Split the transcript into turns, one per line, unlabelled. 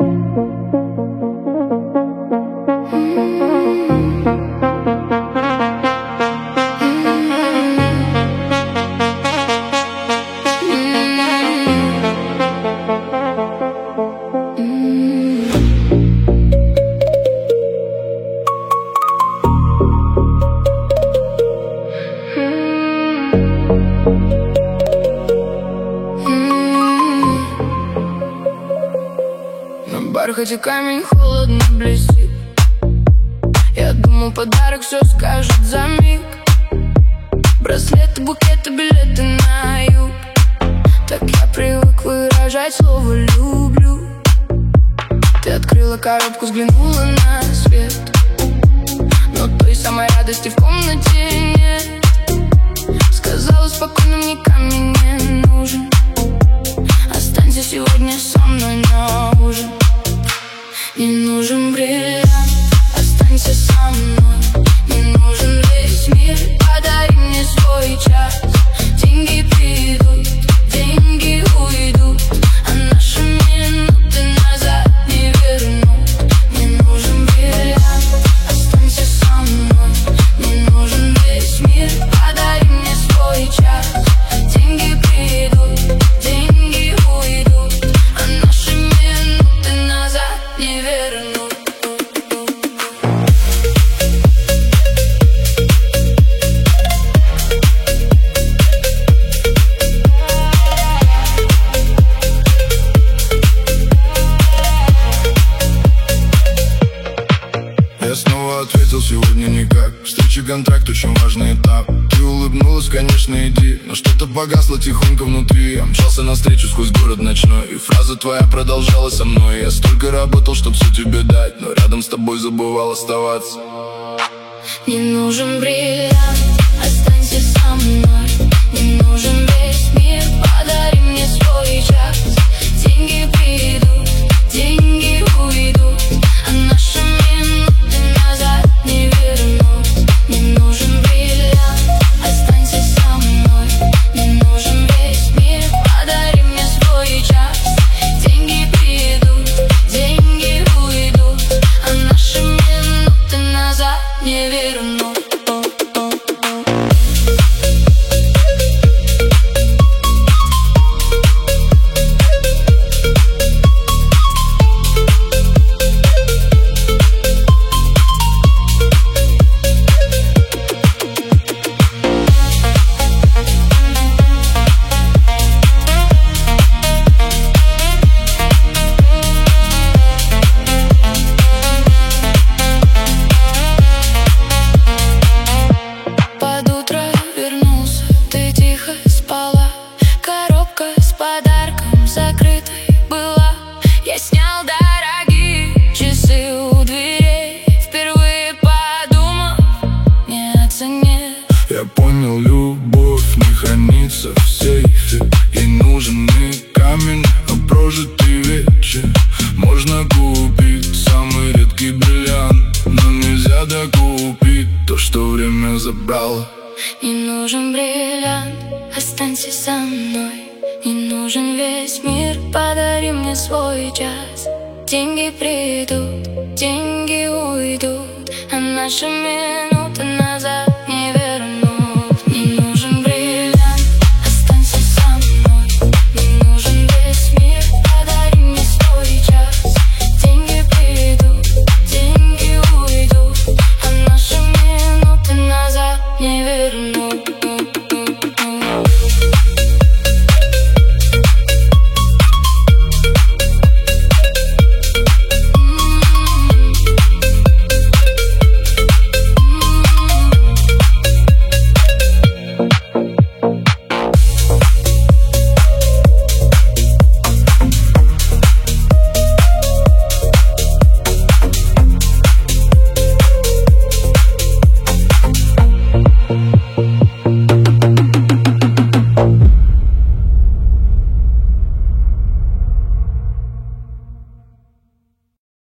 Бархате камень холодно блестит. Я думал, подарок все скажет за миг. Браслеты, букеты, билеты на юг. Так я привык выражать слово «люблю». Ты открыла коробку, взглянула на свет, но той самой радости в комнате нет. Сказала спокойно, мне камень не нужен. Останься сегодня со мной на ужин. Не нужен бриллиант, останься со мной. Не нужен весь мир, подари мне свой час. Деньги придут, деньги уйдут, а наши минуты назад не вернут. Не нужен бриллиант, останься со мной. Не нужен весь мир, подари мне свой час. Деньги придут, деньги уйдут, а наши минуты назад не вернут.
Я снова ответил сегодня никак. Встреча, контракт, очень важный этап. Ты улыбнулась, конечно, иди, но что-то погасло тихонько внутри. Я мчался навстречу сквозь город ночной, и фраза твоя продолжала со мной. Я столько работал, чтоб все тебе дать, но рядом с тобой забывал оставаться.
Не нужен бриллиант, останься со мной. Не нужен весь мир, подари мне свой час. Деньги придут, деньги уйдут, а наши минуты назад не вернут. Не нужен бриллиант, останься со мной. Не нужен весь мир, подари мне свой час. Деньги придут, деньги уйдут, а наши минуты назад не вернут.
Я понял, любовь не хранится в сейфе. Ей нужен не камень, а прожитый вечер. Можно купить самый редкий бриллиант, но нельзя докупить то, что время забрало.
Не нужен бриллиант, останься со мной. Не нужен весь мир, подари мне свой час. Деньги придут, деньги уйдут, а наши минуты